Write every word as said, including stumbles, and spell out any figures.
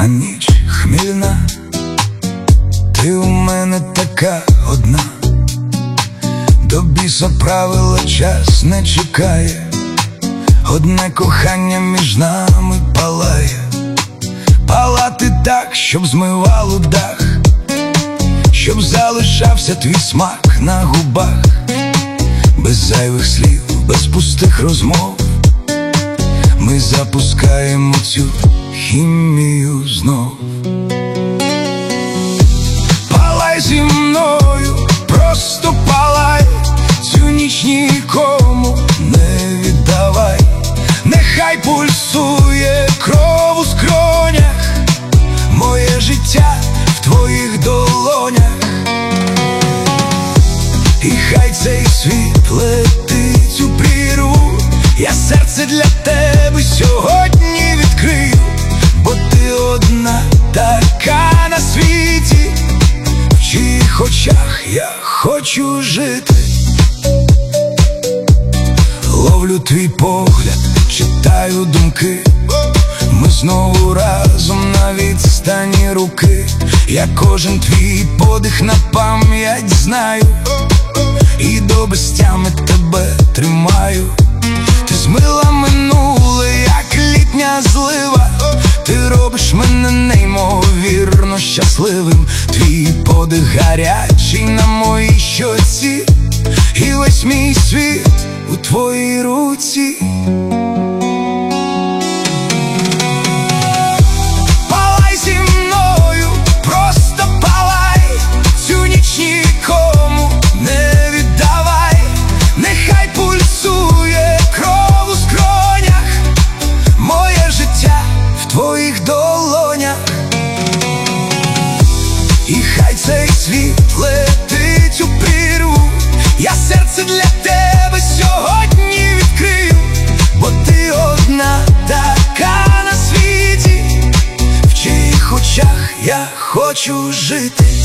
а ніч хмільна. Ти у мене така одна, до біса правила час не чекає. Одне кохання між нами палає, палати так, щоб змивало дах, щоб залишався твій смак на губах. Без зайвих слів, без пустих розмов ми запускаємо цю хімію знов. Палай зі мною, просто палай, цю ніч нікому не віддавай. Нехай пульсує кров у скронях, моє життя в твоїх долонях. І хай цей світ летить у прірву, я серце для тебе сьогодні відкрию, бо ти одна така на світі, в чиїх очах я хочу жити. Ловлю твій погляд, читаю думки, ми знову разом на відстані руки. Я кожен твій подих на пам'ять знаю, і до безтями тебе тримаю. Ти змила минуле, як літня злива, ти робиш мене неймовірно щасливим. Твій подих гарячий на моїй щоці, і весь мій світ у твоїй руці. Палай зі мною, просто палай, цю ніч нікому не віддавай. Нехай пульсує кров у скронях, моє життя в твоїх долонях. І хай цей світ летить у прірву, я серце для тебе сьогодні відкрию, бо ти одна така на світі, в чиїх очах я хочу жити.